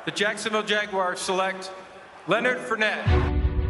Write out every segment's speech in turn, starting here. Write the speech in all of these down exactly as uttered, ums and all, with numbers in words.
the Jacksonville Jaguars select Leonard Fournette.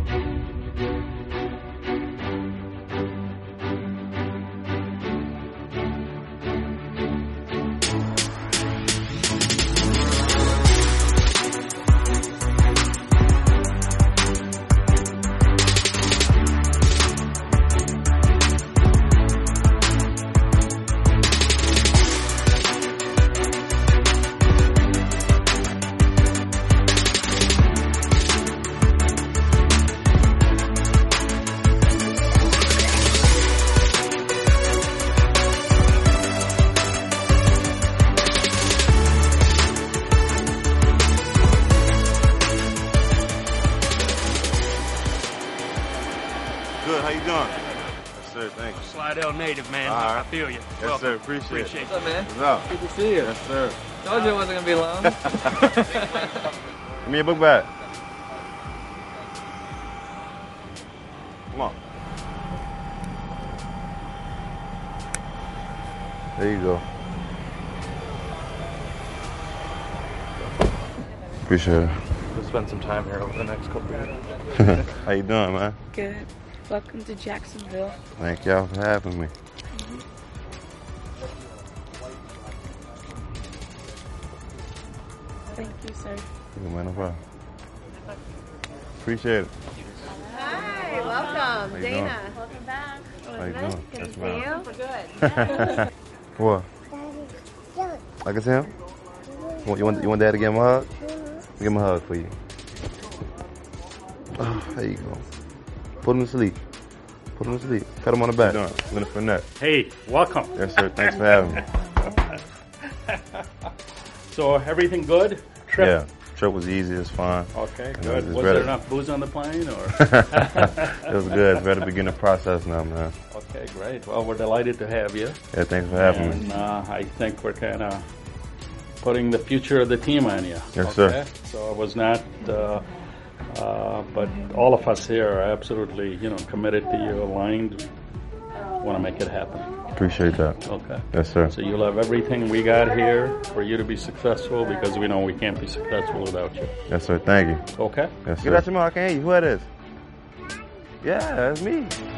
Good, how you doing? Yes, sir, thanks. Slidell native, man. All right. I feel you. Yes, Welcome. sir, appreciate, appreciate it. it. What's up, man? What's up? Good to see you. Yes, sir. Told you it wasn't gonna be long. Give me your book back. Come on. There you go. Appreciate it. We'll spend some time here over the next couple of years. How you doing, man? Good. Welcome to Jacksonville. Thank y'all for having me. Mm-hmm. Thank you, sir. You man, no problem. Appreciate it. Hi, welcome, How you Dana. doing? Welcome back. How you doing? Good Yes, to see ma'am. you. Good. What? I can see him? You want, you want, you want Dad to give him a hug? Give him a hug for you. Oh, there you go. Put him to sleep. Put him to sleep. Cut him on the back. Leonard Fournette. Hey, welcome. Yes, sir. Thanks for having me. So everything good? Trip? Yeah. Trip was easy. It was fine. Okay, You know, good. it's Was better. there enough booze on the plane? or? It was good. It's ready to begin the process now, man. Okay, great. Well, we're delighted to have you. Yeah, thanks for having and, me. uh, I think we're kind of putting the future of the team on you. Yes, okay? sir. So it was not, uh, uh, but all of us here are absolutely, you know, committed to you, aligned, want to make it happen. Appreciate that. Okay. Yes, sir. So you'll have everything we got here for you to be successful because we know we can't be successful without you. Yes, sir. Thank you. Okay? Yes, sir. Get out your mouth. I can't hear you. Who that is? Yeah, that's me.